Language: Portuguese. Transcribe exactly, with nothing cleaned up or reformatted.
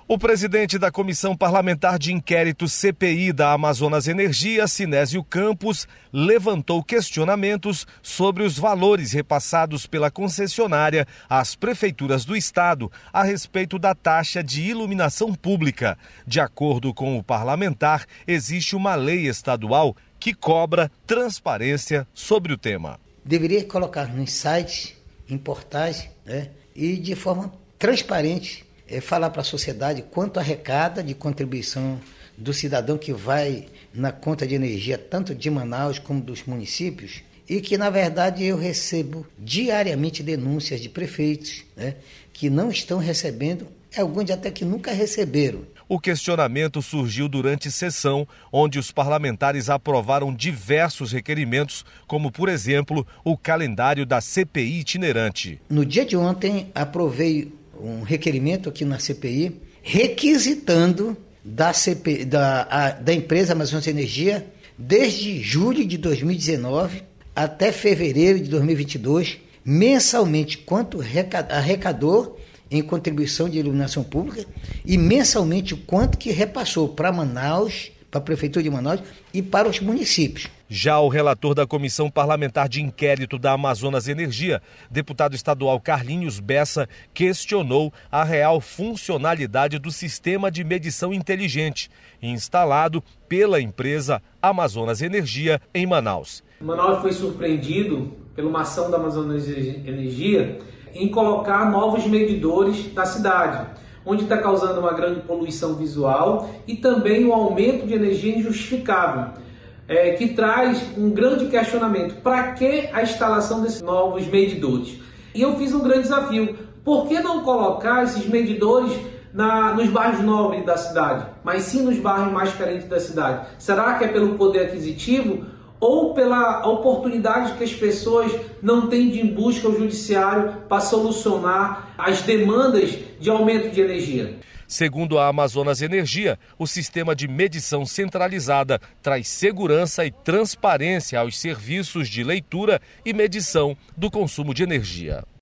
O presidente da Comissão Parlamentar de Inquérito C P I da Amazonas Energia, Sinésio Campos, levantou questionamentos sobre os valores repassados pela concessionária às prefeituras do estado a respeito da taxa de iluminação pública. De acordo com o parlamentar, existe uma lei estadual que cobra transparência sobre o tema. Deveria colocar nos sites, em portais, né, e de forma transparente, É falar para a sociedade quanto arrecada de contribuição do cidadão que vai na conta de energia, tanto de Manaus como dos municípios, e que, na verdade, eu recebo diariamente denúncias de prefeitos, né, que não estão recebendo, alguns até que nunca receberam. O questionamento surgiu durante sessão, onde os parlamentares aprovaram diversos requerimentos, como, por exemplo, o calendário da C P I itinerante. No dia de ontem, aprovei um requerimento aqui na C P I, requisitando da, C P I, da, a, da empresa Amazonas Energia, desde julho de dois mil e dezenove até fevereiro de dois mil e vinte e dois, mensalmente quanto arrecadou em contribuição de iluminação pública e mensalmente o quanto que repassou para Manaus, para a Prefeitura de Manaus e para os municípios. Já o relator da Comissão Parlamentar de Inquérito da Amazonas Energia, deputado estadual Carlinhos Bessa, questionou a real funcionalidade do sistema de medição inteligente instalado pela empresa Amazonas Energia em Manaus. Manaus foi surpreendido por uma ação da Amazonas Energia em colocar novos medidores da cidade, onde está causando uma grande poluição visual e também um aumento de energia injustificável. É, que traz um grande questionamento. Para que a instalação desses novos medidores? E eu fiz um grande desafio. Por que não colocar esses medidores na, nos bairros nobres da cidade, mas sim nos bairros mais carentes da cidade? Será que é pelo poder aquisitivo ou pela oportunidade que as pessoas não têm de ir em busca ao judiciário para solucionar as demandas de aumento de energia? Segundo a Amazonas Energia, o sistema de medição centralizada traz segurança e transparência aos serviços de leitura e medição do consumo de energia.